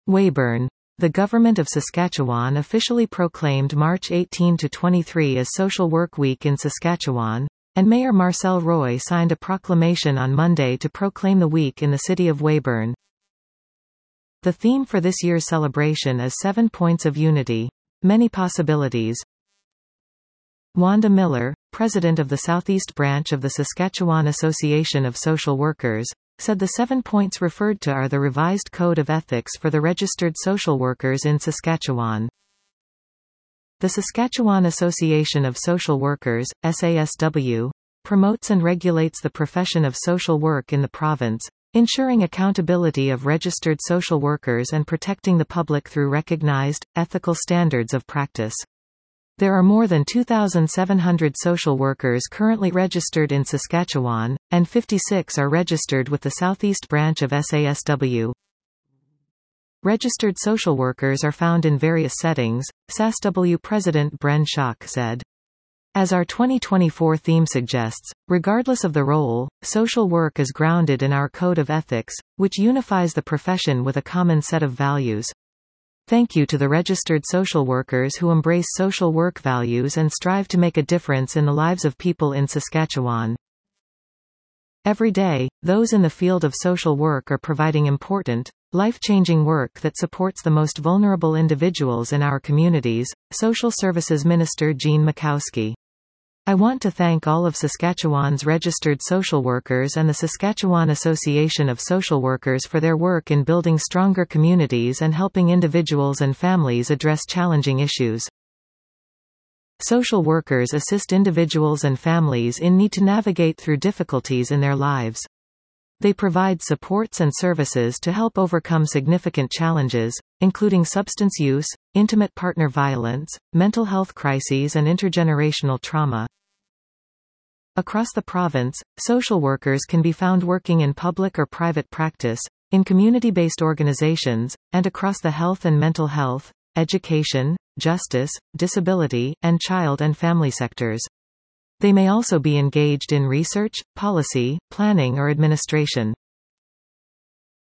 Weyburn. The Government of Saskatchewan officially proclaimed March 18 to 23 as Social Work Week in Saskatchewan, and Mayor Marcel Roy signed a proclamation on Monday to proclaim the week in the city of Weyburn. The theme for this year's celebration is 7 Points of Unity. Many possibilities. Wanda Miller, president of the Southeast branch of the Saskatchewan Association of Social Workers, said the 7 points referred to are the revised Code of Ethics for the registered social workers in Saskatchewan. The Saskatchewan Association of Social Workers, SASW, promotes and regulates the profession of social work in the province, ensuring accountability of registered social workers and protecting the public through recognized, ethical standards of practice. There are more than 2,700 social workers currently registered in Saskatchewan, and 56 are registered with the Southeast branch of SASW. Registered social workers are found in various settings, SASW President Bren Schock said. As our 2024 theme suggests, regardless of the role, social work is grounded in our Code of Ethics, which unifies the profession with a common set of values. Thank you to the registered social workers who embrace social work values and strive to make a difference in the lives of people in Saskatchewan. Every day, those in the field of social work are providing important, life-changing work that supports the most vulnerable individuals in our communities, Social Services Minister Jean Makowski. I want to thank all of Saskatchewan's registered social workers and the Saskatchewan Association of Social Workers for their work in building stronger communities and helping individuals and families address challenging issues. Social workers assist individuals and families in need to navigate through difficulties in their lives. They provide supports and services to help overcome significant challenges, including substance use, intimate partner violence, mental health crises and intergenerational trauma. Across the province, social workers can be found working in public or private practice, in community-based organizations, and across the health and mental health, education, justice, disability, and child and family sectors. They may also be engaged in research, policy, planning or administration.